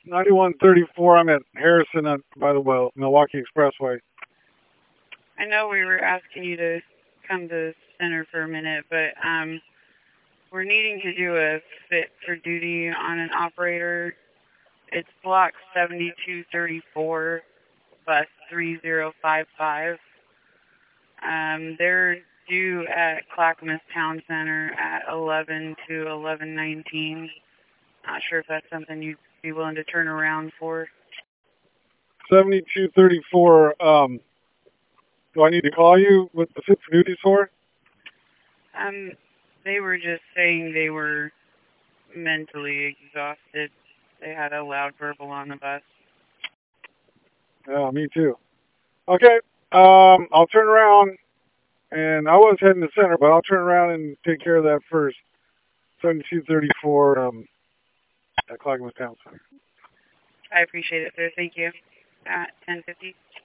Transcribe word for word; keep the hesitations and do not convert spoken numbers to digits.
ninety-one thirty-four. I'm at Harrison on, by the well, Milwaukee Expressway. I know we were asking you to come to the center for a minute, but um, we're needing to do a fit for duty on an operator. It's block seventy-two thirty-four, bus three zero five five. Um, they're due at Clackamas Town Center at eleven to eleven nineteen. Not sure if that's something you'd be willing to turn around for. seventy-two thirty-four. Um, do I need to call you what the fit for duty's for? Um, they were just saying they were mentally exhausted. They had a loud verbal on the bus. Yeah, me too. Okay. Um, I'll turn around, and I was heading to center, but I'll turn around and take care of that first. seventy-two thirty-four um, at Clackamas Town Center. I appreciate it, sir. Thank you. At ten fifty.